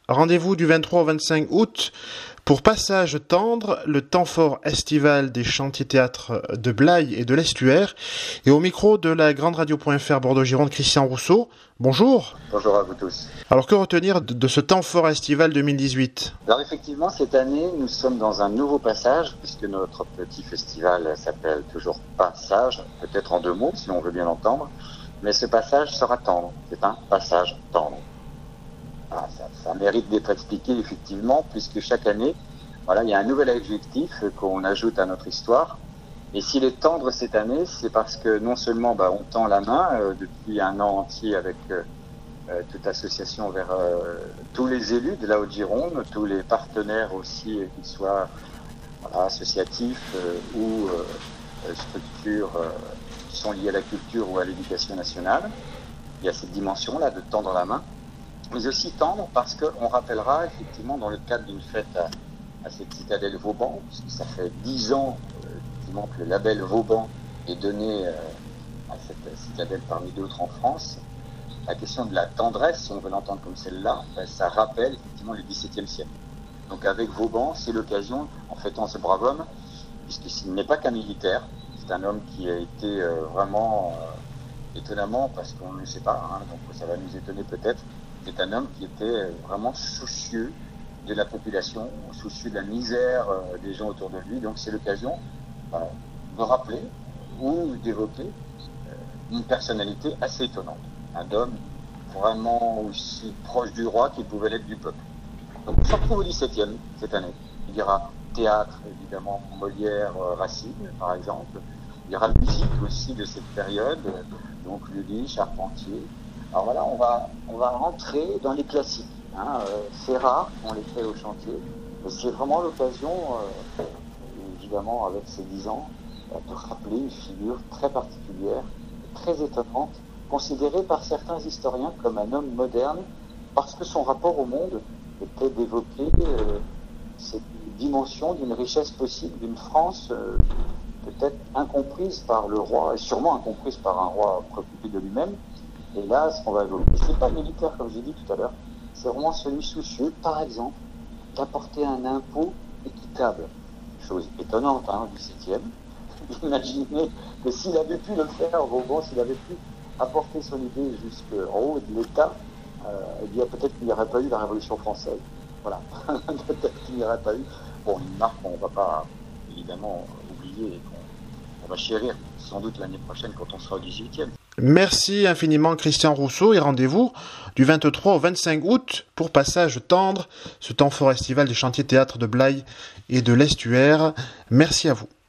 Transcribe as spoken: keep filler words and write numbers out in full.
Rendez-vous du vingt-trois au vingt-cinq août pour Passage tendre, le temps fort estival des chantiers-théâtres de Blaye et de l'Estuaire. Et au micro de la grande radio.fr Bordeaux-Gironde, Christian Rousseau. Bonjour. Bonjour à vous tous. Alors que retenir de ce temps fort estival deux mille dix-huit ? Alors effectivement, cette année, nous sommes dans un nouveau passage, puisque notre petit festival s'appelle toujours Passage, peut-être en deux mots, si on veut bien l'entendre. Mais ce passage sera tendre. C'est un passage tendre. Ah, ça, ça mérite d'être expliqué effectivement, puisque chaque année, voilà, il y a un nouvel adjectif qu'on ajoute à notre histoire. Et s'il est tendre cette année, c'est parce que non seulement bah, on tend la main euh, depuis un an entier avec euh, euh, toute association vers euh, tous les élus de la Haute-Gironde, tous les partenaires aussi, euh, qu'ils soient voilà, associatifs euh, ou euh, structures euh, qui sont liées à la culture ou à l'éducation nationale. Il y a cette dimension-là de tendre la main. Mais aussi tendre parce qu'on rappellera effectivement dans le cadre d'une fête à, à cette citadelle Vauban, puisque ça fait dix ans euh, effectivement que le label Vauban est donné euh, à cette citadelle parmi d'autres en France, la question de la tendresse, si on veut l'entendre comme celle-là, ben, ça rappelle effectivement le dix-septième siècle. Donc avec Vauban, c'est l'occasion, en fêtant ce brave homme, puisqu'il n'est pas qu'un militaire, c'est un homme qui a été euh, vraiment euh, étonnamment, parce qu'on ne le sait pas, hein, donc ça va nous étonner peut-être. C'est un homme qui était vraiment soucieux de la population, soucieux de la misère euh, des gens autour de lui. Donc c'est l'occasion euh, de rappeler ou d'évoquer euh, une personnalité assez étonnante. Un homme vraiment aussi proche du roi qu'il pouvait l'être du peuple. Donc on se retrouve au dix-septième cette année. Il y aura théâtre, évidemment, Molière, euh, Racine, par exemple. Il y aura musique aussi de cette période, donc Lully, Charpentier. Alors voilà, on va, on va rentrer dans les classiques. Hein. Euh, c'est rare qu'on les fait au chantier, mais c'est vraiment l'occasion, euh, évidemment avec ces dix ans, euh, de rappeler une figure très particulière, très étonnante, considérée par certains historiens comme un homme moderne, parce que son rapport au monde était d'évoquer euh, cette dimension d'une richesse possible, d'une France euh, peut-être incomprise par le roi, et sûrement incomprise par un roi préoccupé de lui-même. Et là, ce qu'on va évoquer, c'est pas militaire, comme j'ai dit tout à l'heure, c'est vraiment celui soucieux, par exemple, d'apporter un impôt équitable. Chose étonnante, hein, du septième. Imaginez que s'il avait pu le faire, Vauban, s'il avait pu apporter son idée jusqu'en haut de l'État, euh, eh bien, peut-être qu'il n'y aurait pas eu la Révolution française. Voilà. Peut-être qu'il n'y aurait pas eu. Bon, une marque qu'on ne va pas, évidemment, oublier et qu'on on va chérir sans doute l'année prochaine quand on sera au dix-huitième. Merci infiniment Christian Rousseau et rendez-vous du vingt-trois au vingt-cinq août pour Passage tendre, ce temps fort estival des chantiers théâtres de Blaye et de l'Estuaire. Merci à vous.